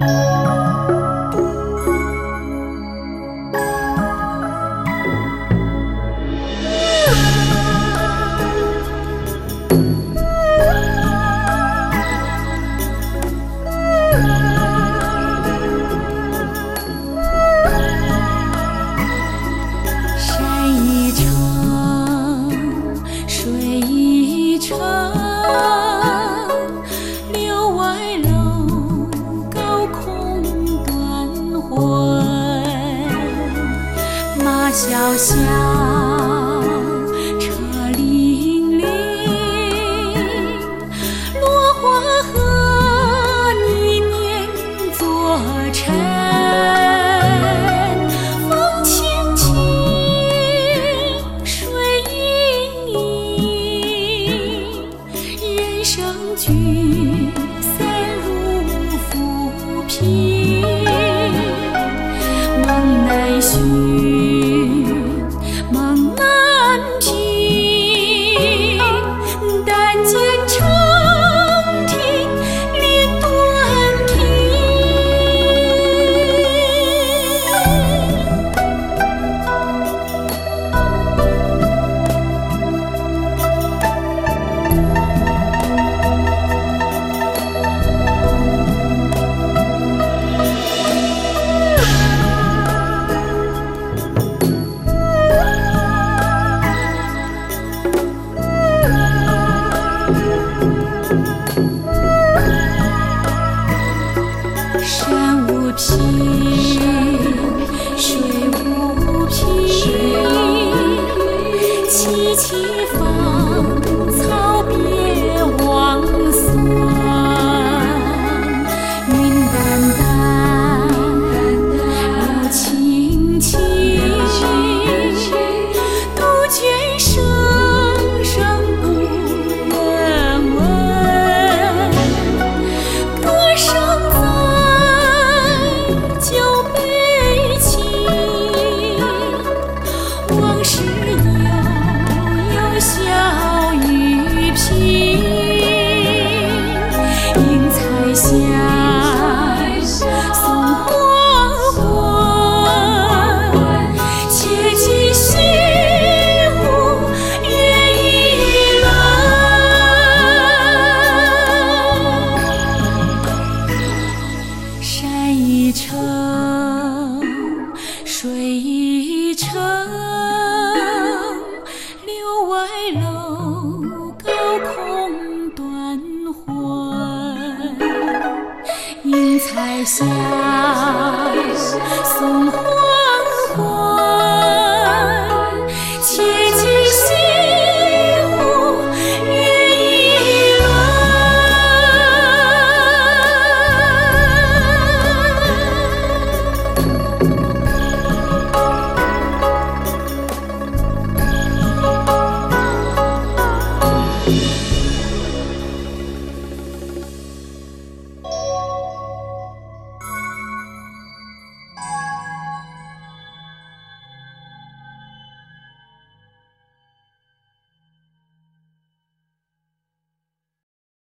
小小车辚辚，落花和你念作尘。风轻轻，水盈盈，人生聚散如浮萍。梦难寻，梦难平，但见长亭连断平。山无平，水无平，萋萋芳草别忘酸。云淡淡，路青青，杜鹃声声不人闻。歌声酒杯倾，往事悠悠笑语颦。映彩霞，送黄昏，且寄西湖月一轮。山一程，水一程，柳外楼，高空断魂。映彩霞，送黄